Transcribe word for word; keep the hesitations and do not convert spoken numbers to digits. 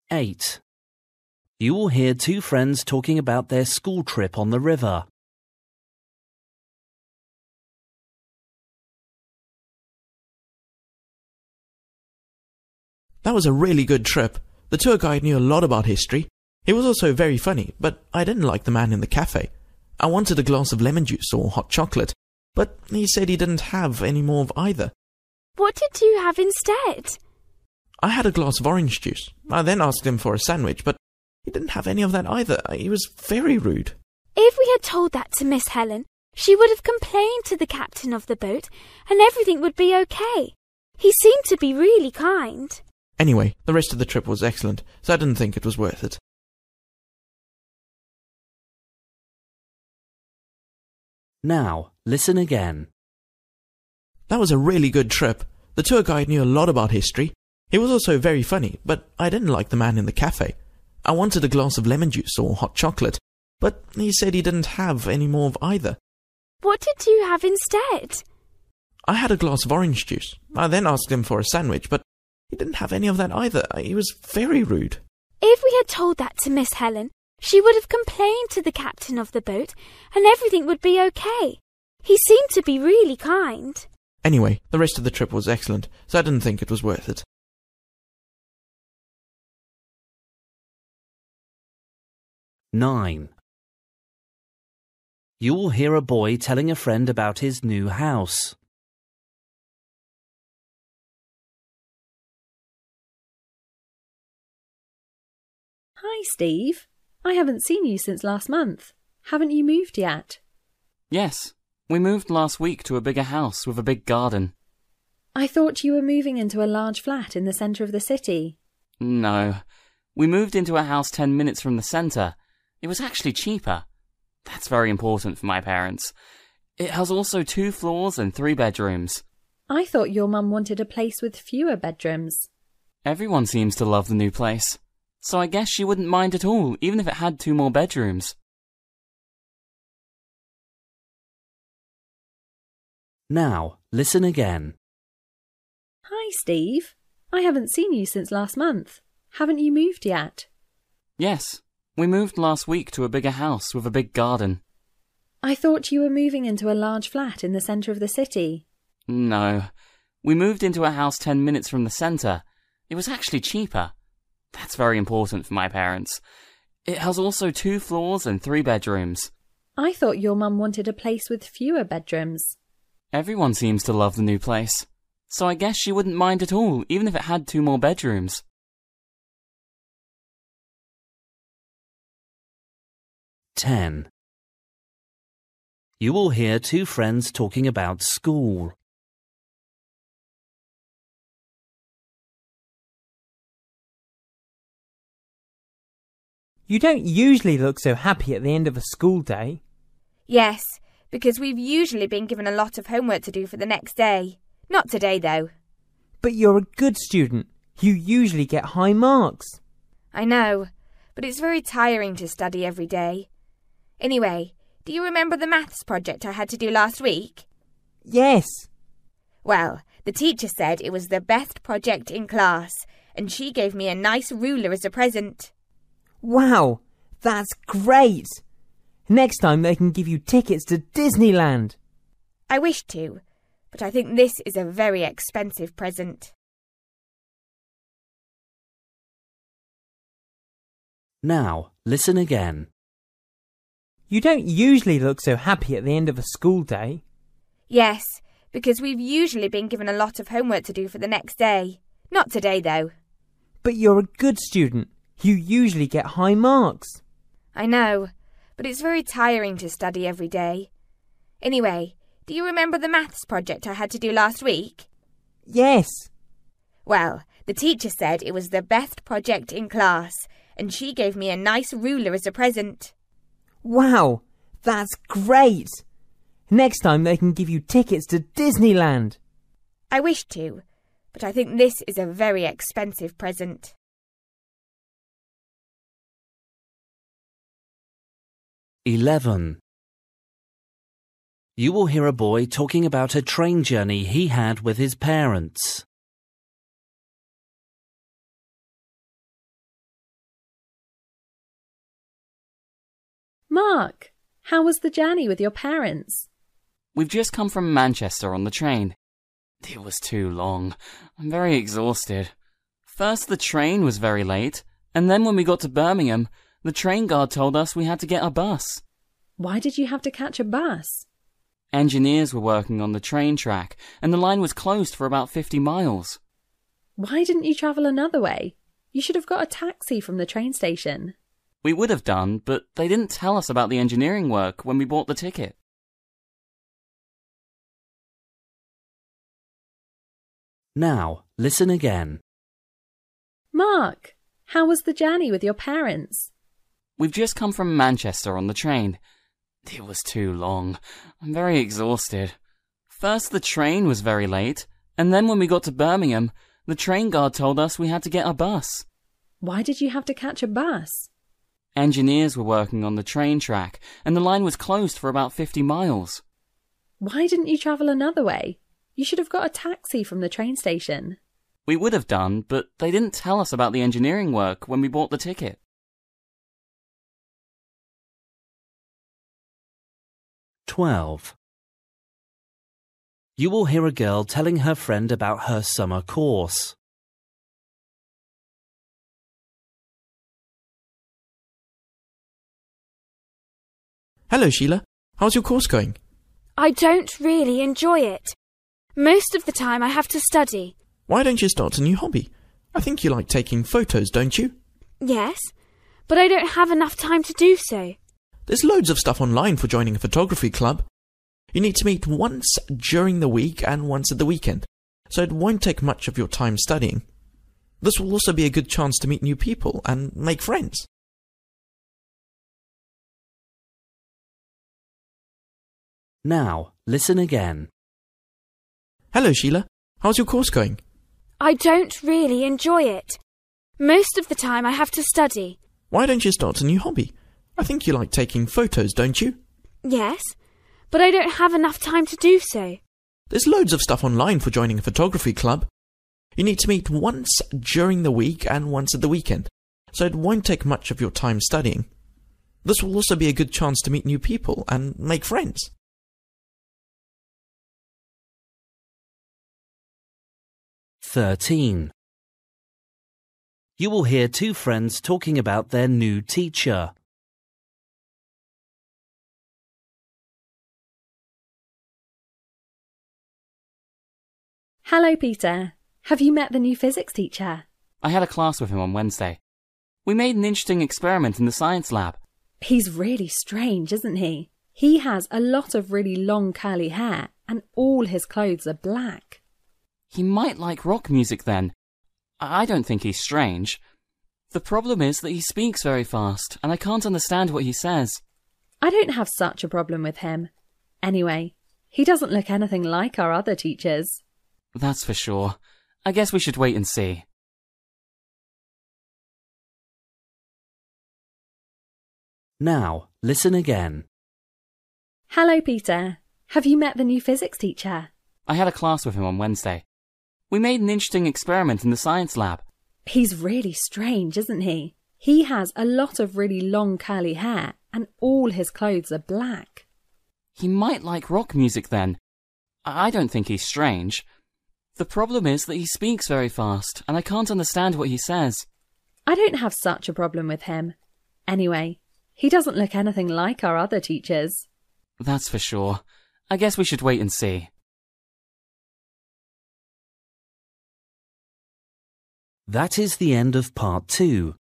eight. You will hear two friends talking about their school trip on the river. That was a really good trip. The tour guide knew a lot about history. He was also very funny, but I didn't like the man in the cafe. I wanted a glass of lemon juice or hot chocolate, but he said he didn't have any more of either. What did you have instead? I had a glass of orange juice. I then asked him for a sandwich, but he didn't have any of that either. He was very rude. If we had told that to Miss Helen, she would have complained to the captain of the boat, and everything would be okay. He seemed to be really kind. Anyway, the rest of the trip was excellent, so I didn't think it was worth it. Now, listen again. That was a really good trip. The tour guide knew a lot about history. He was also very funny, but I didn't like the man in the cafe. I wanted a glass of lemon juice or hot chocolate, but he said he didn't have any more of either. What did you have instead? I had a glass of orange juice. I then asked him for a sandwich, but he didn't have any of that either. He was very rude. If we had told that to Miss Helen, she would have complained to the captain of the boat, and everything would be okay. He seemed to be really kind. Anyway, the rest of the trip was excellent, so I didn't think it was worth it. nine. You will hear a boy telling a friend about his new house. Hi, Steve. I haven't seen you since last month. Haven't you moved yet? Yes, we moved last week to a bigger house with a big garden. I thought you were moving into a large flat in the centre of the city. No, we moved into a house ten minutes from the centre. It was actually cheaper. That's very important for my parents. It has also two floors and three bedrooms. I thought your mum wanted a place with fewer bedrooms. Everyone seems to love the new place, so I guess she wouldn't mind at all, even if it had two more bedrooms. Now, listen again. Hi, Steve. I haven't seen you since last month. Haven't you moved yet? Yes, we moved last week to a bigger house with a big garden. I thought you were moving into a large flat in the centre of the city. No, we moved into a house ten minutes from the centre. It was actually cheaper. That's very important for my parents. It has also two floors and three bedrooms. I thought your mum wanted a place with fewer bedrooms. Everyone seems to love the new place, so I guess she wouldn't mind at all, even if it had two more bedrooms. ten. You will hear two friends talking about school. You don't usually look so happy at the end of a school day. Yes, because we've usually been given a lot of homework to do for the next day. Not today, though. But you're a good student. You usually get high marks. I know, but it's very tiring to study every day. Anyway, do you remember the maths project I had to do last week? Yes. Well, the teacher said it was the best project in class, and she gave me a nice ruler as a present. Wow, that's great. Next time they can give you tickets to Disneyland. I wish to, but I think this is a very expensive present. Now, listen again. You don't usually look so happy at the end of a school day. Yes, because we've usually been given a lot of homework to do for the next day. Not today, though. But you're a good student. You usually get high marks. I know, but it's very tiring to study every day. Anyway, do you remember the maths project I had to do last week? Yes. Well, the teacher said it was the best project in class, and she gave me a nice ruler as a present. Wow, that's great. Next time they can give you tickets to Disneyland. I wish to, but I think this is a very expensive present. eleven. You will hear a boy talking about a train journey he had with his parents. Mark, how was the journey with your parents? We've just come from Manchester on the train. It was too long. I'm very exhausted. First the train was very late, and then when we got to Birmingham, the train guard told us we had to get a bus. Why did you have to catch a bus? Engineers were working on the train track, and the line was closed for about fifty miles. Why didn't you travel another way? You should have got a taxi from the train station. We would have done, but they didn't tell us about the engineering work when we bought the ticket. Now, listen again. Mark, how was the journey with your parents? We've just come from Manchester on the train. It was too long. I'm very exhausted. First the train was very late, and then when we got to Birmingham, the train guard told us we had to get a bus. Why did you have to catch a bus? Engineers were working on the train track, and the line was closed for about fifty miles. Why didn't you travel another way? You should have got a taxi from the train station. We would have done, but they didn't tell us about the engineering work when we bought the ticket. twelve. You will hear a girl telling her friend about her summer course. Hello, Sheila. How's your course going? I don't really enjoy it. Most of the time I have to study. Why don't you start a new hobby? I think you like taking photos, don't you? Yes, but I don't have enough time to do so. There's loads of stuff online for joining a photography club. You need to meet once during the week and once at the weekend, so it won't take much of your time studying. This will also be a good chance to meet new people and make friends. Now, listen again. Hello, Sheila. How's your course going? I don't really enjoy it. Most of the time I have to study. Why don't you start a new hobby? I think you like taking photos, don't you? Yes, but I don't have enough time to do so. There's loads of stuff online for joining a photography club. You need to meet once during the week and once at the weekend, so it won't take much of your time studying. This will also be a good chance to meet new people and make friends. thirteen. You will hear two friends talking about their new teacher. Hello, Peter. Have you met the new physics teacher? I had a class with him on Wednesday. We made an interesting experiment in the science lab. He's really strange, isn't he? He has a lot of really long curly hair and all his clothes are black. He might like rock music then. I don't think he's strange. The problem is that he speaks very fast, and I can't understand what he says. I don't have such a problem with him. Anyway, he doesn't look anything like our other teachers. That's for sure. I guess we should wait and see. Now, listen again. Hello, Peter. Have you met the new physics teacher? I had a class with him on Wednesday. We made an interesting experiment in the science lab. He's really strange, isn't he? He has a lot of really long curly hair and all his clothes are black. He might like rock music then. I don't think he's strange. The problem is that he speaks very fast, and I can't understand what he says. I don't have such a problem with him. Anyway, he doesn't look anything like our other teachers. That's for sure. I guess we should wait and see. That is the end of part two.